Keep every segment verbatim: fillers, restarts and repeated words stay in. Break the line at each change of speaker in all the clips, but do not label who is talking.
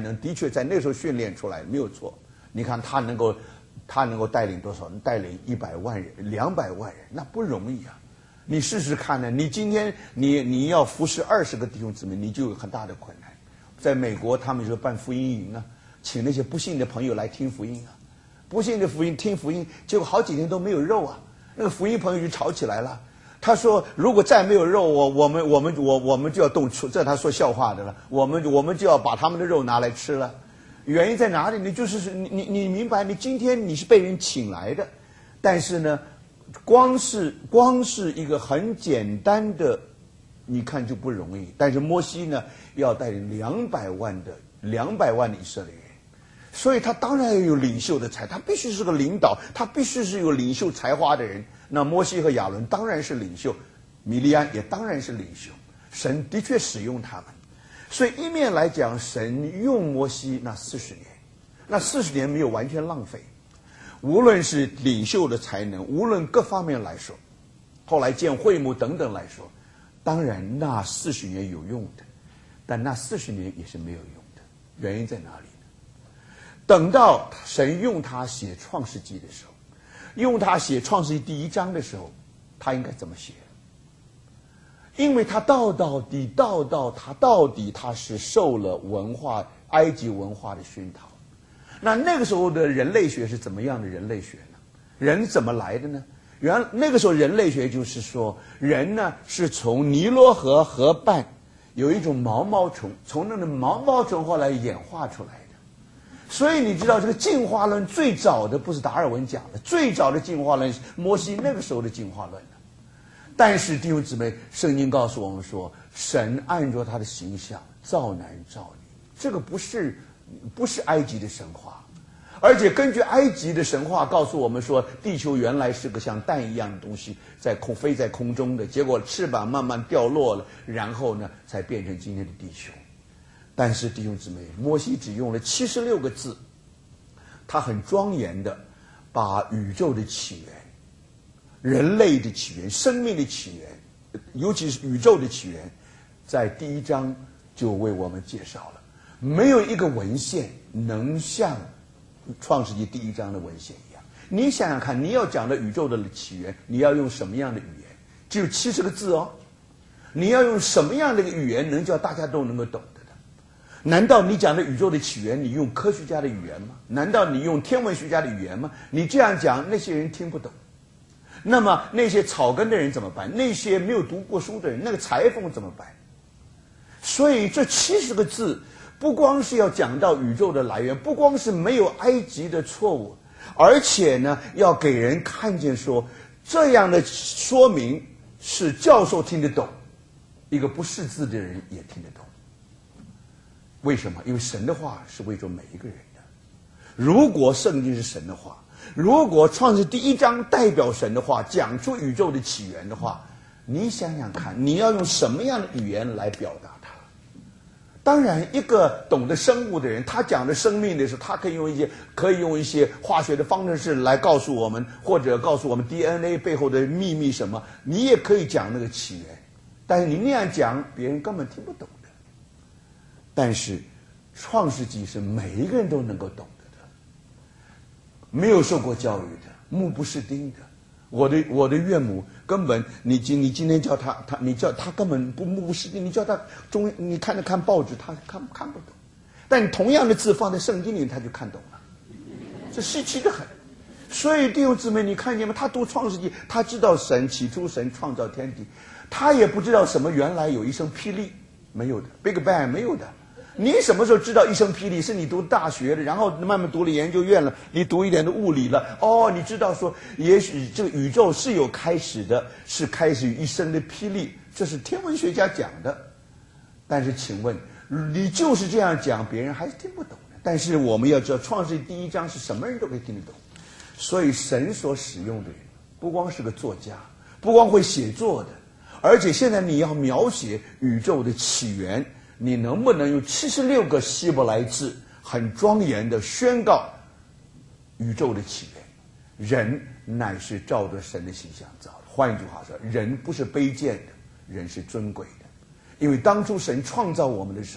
能的确在那时候训练出来，没有错。你看他能够，他能够带领多少人？带领一百万人、两百万人，那不容易啊！你试试看呢？你今天你你要服侍二十个弟兄姊妹，你就有很大的困难。在美国，他们就办福音营啊，请那些不信的朋友来听福音啊，不信的福音听福音，结果好几天都没有肉啊，那个福音朋友就吵起来了。他说：“如果再没有肉，我我们我们我我们就要动粗。”这他说笑话的了。我们我们就要把他们的肉拿来吃了。原因在哪里呢？就是你你你明白，你今天你是被人请来的，但是呢，光是光是一个很简单的，你看就不容易。但是摩西呢，要带领两百万的两百万的以色列人，所以他当然要有领袖的才，他必须是个领导，他必须是有领袖才华的人。那摩西和亚伦当然是领袖，米利安也当然是领袖，神的确使用他们。所以一面来讲，神用摩西那四十年，那四十年没有完全浪费，无论是领袖的才能，无论各方面来说，后来建会幕等等来说，当然那四十年有用的，但那四十年也是没有用的。原因在哪里呢？等到神用他写创世纪的时候，用他写创世纪第一章的时候，他应该怎么写？因为他到到底到到他到底他是受了文化埃及文化的熏陶。那那个时候的人类学是怎么样的人类学呢？人怎么来的呢？原那个时候人类学就是说，人呢是从尼罗河河畔有一种毛毛虫，从那个毛毛虫后来演化出来的。所以你知道这个进化论最早的不是达尔文讲的，最早的进化论是摩西那个时候的进化论。但是弟兄姊妹，圣经告诉我们说，神按照他的形象造男造女，这个不是不是埃及的神话，而且根据埃及的神话告诉我们说，地球原来是个像蛋一样的东西，在空飞在空中的，结果翅膀慢慢掉落了，然后呢才变成今天的地球。但是弟兄姊妹，摩西只用了七十六个字，他很庄严的把宇宙的起源、人类的起源、生命的起源，尤其是宇宙的起源，在第一章就为我们介绍了。没有一个文献能像创世纪第一章的文献一样。你想想看，你要讲的宇宙的起源，你要用什么样的语言？只有七十个字哦。你要用什么样的语言能叫大家都能够懂得的？难道你讲的宇宙的起源，你用科学家的语言吗？难道你用天文学家的语言吗？你这样讲，那些人听不懂。那么那些草根的人怎么办？那些没有读过书的人，那个裁缝怎么办？所以这七十个字不光是要讲到宇宙的来源，不光是没有埃及的错误，而且呢要给人看见说，这样的说明是教授听得懂，一个不识字的人也听得懂。为什么？因为神的话是为着每一个人的。如果圣经是神的话，如果创世第一章代表神的话，讲出宇宙的起源的话，你想想看，你要用什么样的语言来表达它？当然，一个懂得生物的人，他讲的生命的时候，他可以用一些可以用一些化学的方程式来告诉我们，或者告诉我们 D N A 背后的秘密什么。你也可以讲那个起源，但是你那样讲，别人根本听不懂的。但是，创世纪是每一个人都能够懂得的，没有受过教育的，目不识丁的。我的我的岳母根本，你今你今天叫他他你叫他根本不目不识丁，你叫他中你看着看报纸，他看看不懂。但你同样的字放在圣经里，他就看懂了，这稀奇的很。所以弟兄姊妹，你看见吗？他读创世纪，他知道神起初神创造天地，他也不知道什么原来有一声霹雳，没有的 ，Big Bang 没有的。你什么时候知道一声霹雳？是你读大学的，然后慢慢读了研究院了，你读一点的物理了，哦，你知道说，也许这个宇宙是有开始的，是开始于一声的霹雳，这是天文学家讲的。但是请问，你就是这样讲，别人还是听不懂的。但是我们要知道，创世记第一章是什么人都可以听得懂，所以神所使用的人，不光是个作家，不光会写作的，而且现在你要描写宇宙的起源。你能不能用七十六个希伯来字很庄严的宣告宇宙的起源？人乃是照着神的形象造的。换一句话说，人不是卑贱的，人是尊贵的。因为当初神创造我们的时候，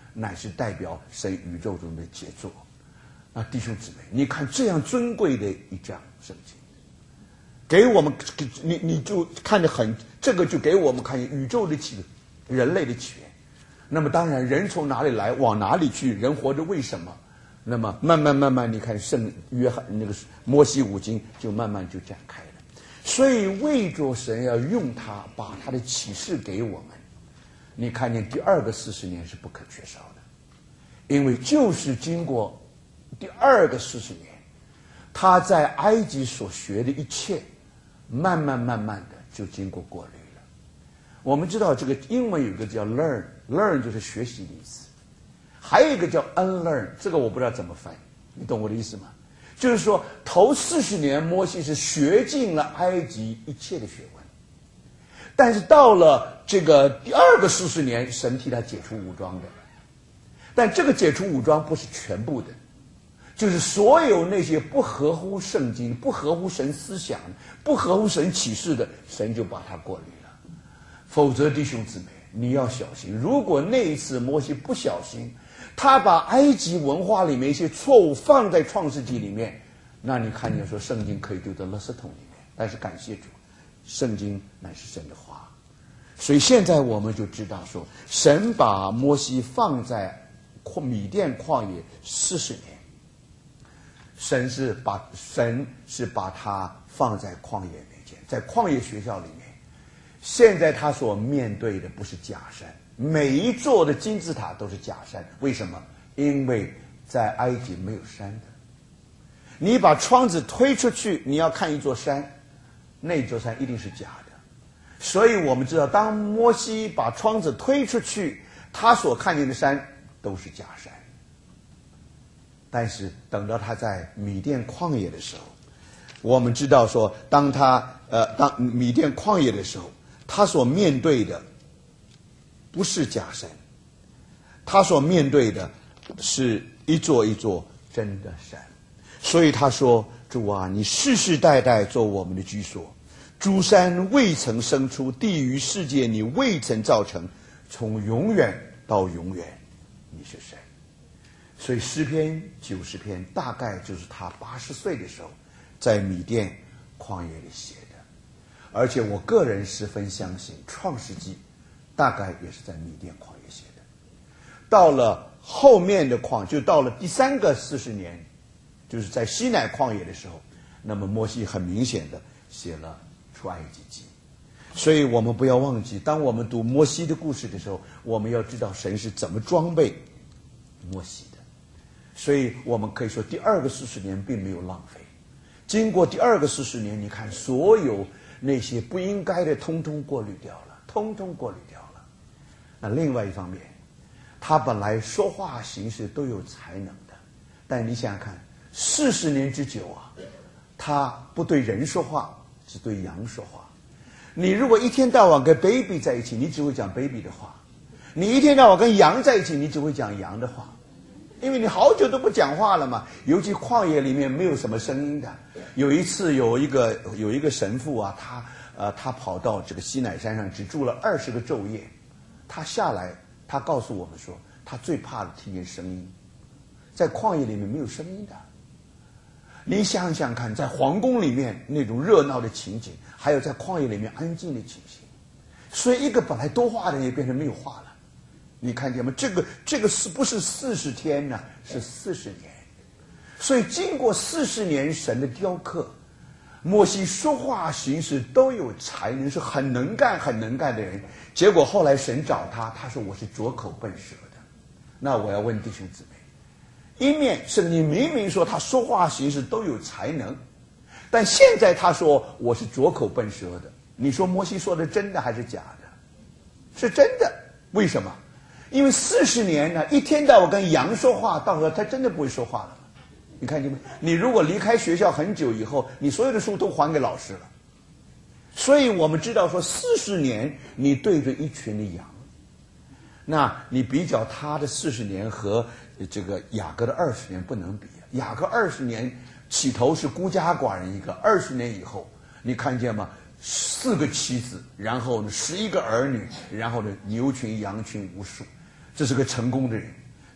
乃是代表神宇宙中的杰作。啊，弟兄姊妹，你看这样尊贵的一章圣经，给我们，你你就看得很，这个就给我们看见宇宙的起源，人类的起源。那么当然，人从哪里来，往哪里去？人活着为什么？那么慢慢慢慢，你看圣约翰那个摩西五经就慢慢就展开了。所以为着神要用它，把他的启示给我们，你看见第二个四十年是不可缺少的，因为就是经过第二个四十年，他在埃及所学的一切，慢慢慢慢的就经过过滤了。我们知道这个英文有个叫 learn，learn 就是学习的意思，还有一个叫 unlearn， 这个我不知道怎么翻译，你懂我的意思吗？就是说头四十年摩西是学尽了埃及一切的学问，但是到了这个第二个四十年，神替他解除武装的，但这个解除武装不是全部的，就是所有那些不合乎圣经、不合乎神思想、不合乎神启示的，神就把它过滤了。否则弟兄姊妹，你要小心，如果那一次摩西不小心，他把埃及文化里面一些错误放在创世纪里面，那你看见说圣经可以丢到垃圾桶里面。但是感谢主，圣经乃是神的话。所以现在我们就知道说，神把摩西放在米甸旷野四十年，神是把神是把他放在旷野面前，在旷野学校里面。现在他所面对的不是假山，每一座的金字塔都是假山。为什么？因为在埃及没有山的。你把窗子推出去，你要看一座山，那座山一定是假的。所以我们知道，当摩西把窗子推出去，他所看见的山都是假山。但是等到他在米甸旷野的时候，我们知道说，当他呃当米甸旷野的时候，他所面对的不是假山，他所面对的是一座一座真的山。所以他说，主啊，你世世代代做我们的居所，诸山未曾生出，地狱世界你未曾造成，从永远到永远你是神。所以诗篇九十篇大概就是他八十岁的时候在米甸旷野里写的。而且我个人十分相信，创世纪大概也是在米甸旷野写的。到了后面的旷，就到了第三个四十年，就是在西乃旷野的时候，那么摩西很明显的写了出埃及记。所以我们不要忘记，当我们读摩西的故事的时候，我们要知道神是怎么装备摩西的。所以我们可以说，第二个四十年并没有浪费。经过第二个四十年，你看所有那些不应该的通通过滤掉了，通通过滤掉了。那另外一方面，他本来说话行事都有才能的，但你想想看，四十年之久啊，他不对人说话，只对羊说话。你如果一天到晚跟 baby 在一起，你只会讲 baby 的话；你一天到晚跟羊在一起，你只会讲羊的话。因为你好久都不讲话了嘛，尤其旷野里面没有什么声音的。有一次有一个有一个神父啊，他呃他跑到这个西乃山上，只住了二十个昼夜。他下来，他告诉我们说，他最怕的听见声音，在旷野里面没有声音的。你想想看，在皇宫里面那种热闹的情景，还有在旷野里面安静的情形，所以一个本来多话的人也变成没有话了。你看见吗？这个这个是不是四十天呢？是四十年。所以经过四十年神的雕刻，摩西说话行事都有才能，是很能干很能干的人。结果后来神找他，他说我是拙口笨舌的。那我要问弟兄姊妹，一面圣经明明说他说话行事都有才能，但现在他说我是拙口笨舌的。你说摩西说的真的还是假的？是真的。为什么？因为四十年呢，一天到晚跟羊说话，到时候他真的不会说话了。你看见没？你如果离开学校很久以后，你所有的书都还给老师了。所以我们知道说，四十年你对着一群的羊，那你比较他的四十年和这个雅各的二十年不能比。雅各二十年起头是孤家寡人一个，二十年以后，你看见吗？四个妻子，然后呢十一个儿女，然后呢牛群羊群无数。这是个成功的人。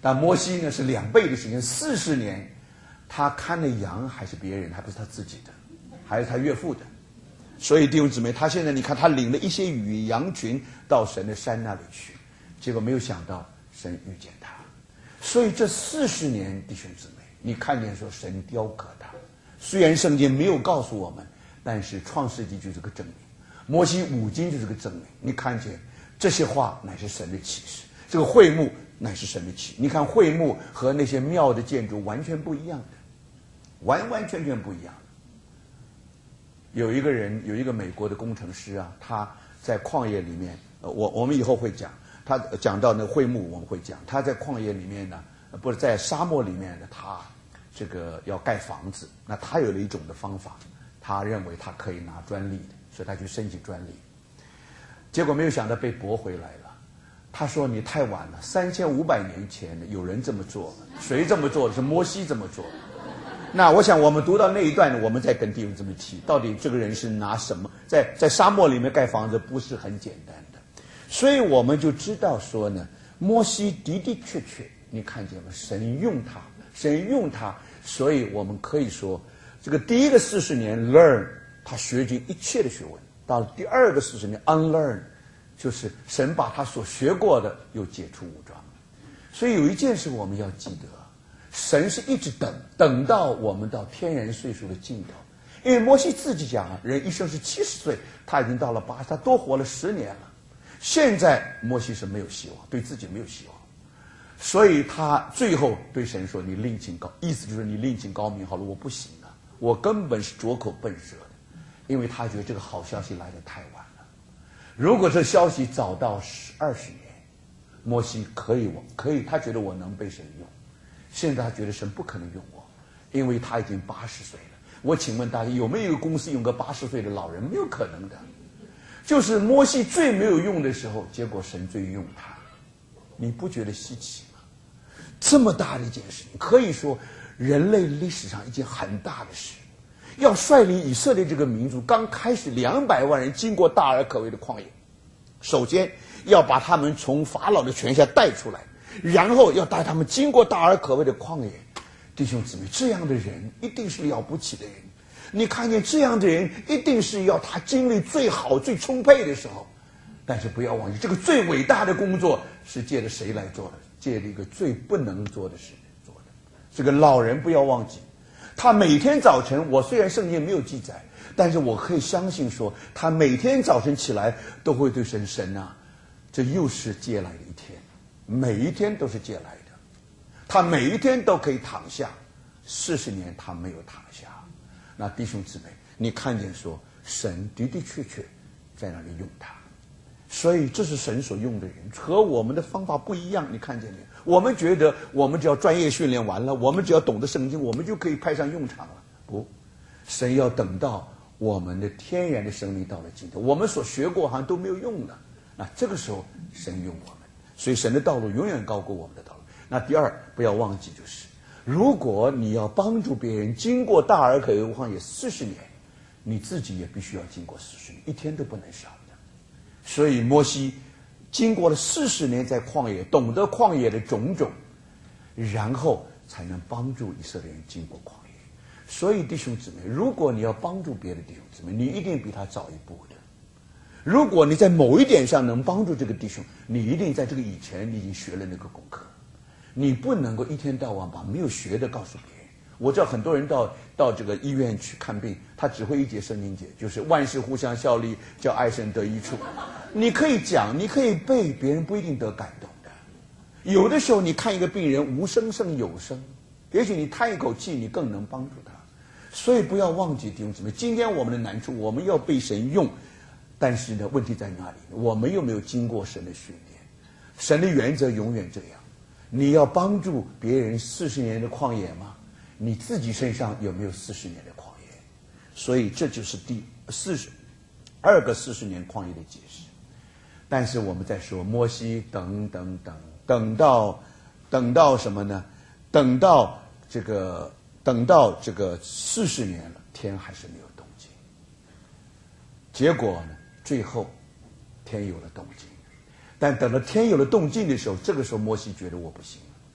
但摩西呢是两倍的时间，四十年，他看的羊还是别人，还不是他自己的，还是他岳父的。所以弟兄姊妹，他现在你看，他领了一些与羊群到神的山那里去，结果没有想到神遇见他。所以这四十年，弟兄姊妹，你看见说神雕刻他。虽然圣经没有告诉我们，但是创世纪就是个证明，摩西五经就是个证明。你看见这些话乃是神的启示，这个会幕乃是神的启示。你看会幕和那些庙的建筑完全不一样的，完完全全不一样的。有一个人，有一个美国的工程师啊，他在旷野里面，呃，我我们以后会讲，他讲到那个会幕我们会讲，他在旷野里面呢，不是在沙漠里面呢，他这个要盖房子，那他有了一种的方法，他认为他可以拿专利的，所以他去申请专利，结果没有想到被驳回来了。他说你太晚了，三千五百年前有人这么做，谁这么做的？是摩西这么做的。那我想我们读到那一段，我们再跟弟兄这么提，到底这个人是拿什么在在沙漠里面盖房子，不是很简单的。所以我们就知道说呢，摩西的的确确，你看见了，神用他，神用他，所以我们可以说，这个第一个四十年 learn， 他学尽一切的学问，到了第二个四十年 unlearn， 就是神把他所学过的又解除武装。所以有一件事我们要记得，神是一直等，等到我们到天人岁数的尽头。因为摩西自己讲啊，人一生是七十岁，他已经到了八十，他多活了十年了。现在摩西是没有希望，对自己没有希望，所以他最后对神说：“你另请高，意思就是你另请高明好了，我不行了，我根本是拙口笨舌的，因为他觉得这个好消息来得太晚了。如果这消息早到十二十年，摩西可以，我可以，他觉得我能被神用。现在他觉得神不可能用我，因为他已经八十岁了。我请问大家，有没有一个公司用个八十岁的老人？没有可能的。就是摩西最没有用的时候，结果神最用他，你不觉得稀奇吗？这么大的一件事情，可以说人类历史上一件很大的事，要率领以色列这个民族刚开始两百万人经过大而可畏的旷野，首先要把他们从法老的权下带出来，然后要带他们经过大而可畏的旷野。弟兄姊妹，这样的人一定是了不起的人。你看见这样的人，一定是要他精力最好最充沛的时候。但是不要忘记，这个最伟大的工作是借着谁来做的？借着一个最不能做的事做的。这个老人不要忘记，他每天早晨，我虽然圣经没有记载，但是我可以相信说，他每天早晨起来都会对神神啊，这又是借来的一天，每一天都是借来的。他每一天都可以躺下，四十年他没有躺下。那弟兄姊妹，你看见说神的的确确在那里用他，所以这是神所用的人，和我们的方法不一样。你看见没有？我们觉得我们只要专业训练完了，我们只要懂得圣经，我们就可以派上用场了。不，神要等到我们的天然的生命到了尽头，我们所学过好像都没有用了，那这个时候神用我们，所以神的道路永远高过我们的道路。那第二，不要忘记，就是如果你要帮助别人经过大而可畏旷野四十年，你自己也必须要经过四十年，一天都不能少的。所以摩西经过了四十年在旷野，懂得旷野的种种，然后才能帮助以色列人经过旷野。所以弟兄姊妹，如果你要帮助别的弟兄姊妹，你一定比他早一步的。如果你在某一点上能帮助这个弟兄，你一定在这个以前你已经学了那个功课。你不能够一天到晚把没有学的告诉别人。我知道很多人到到这个医院去看病，他只会一节圣经节，就是万事互相效力，叫爱神得益处。你可以讲，你可以背，别人不一定得感动的。有的时候你看一个病人无声胜有声，也许你叹一口气，你更能帮助他。所以不要忘记弟兄姊妹，今天我们的难处，我们要被神用，但是呢，问题在哪里？我们又没有经过神的训练。神的原则永远这样。你要帮助别人四十年的旷野吗？你自己身上有没有四十年的旷野？所以这就是第四十二个四十年旷野的解释。但是我们在说摩西等等等，等到等到什么呢？等到这个等到这个四十年了，天还是没有动静。结果呢，最后天有了动静。但等到天有了动静的时候，这个时候摩西觉得我不行了，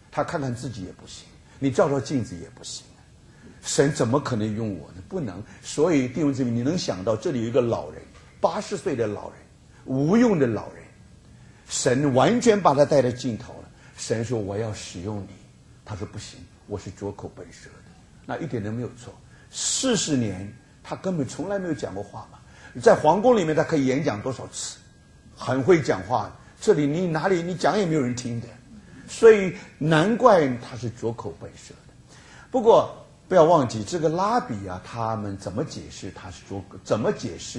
他看看自己也不行，你照照镜子也不行。神怎么可能用我呢？不能。所以弟兄姊妹，你能想到这里有一个老人，八十岁的老人，无用的老人，神完全把他带到尽头了。神说我要使用你，他说不行，我是拙口笨舌的，那一点都没有错。四十年他根本从来没有讲过话嘛，在皇宫里面他可以演讲多少次，很会讲话。这里你哪里你讲也没有人听的，所以难怪他是拙口笨舌的。不过不要忘记这个拉比啊，他们怎么解释他是拙，怎么解释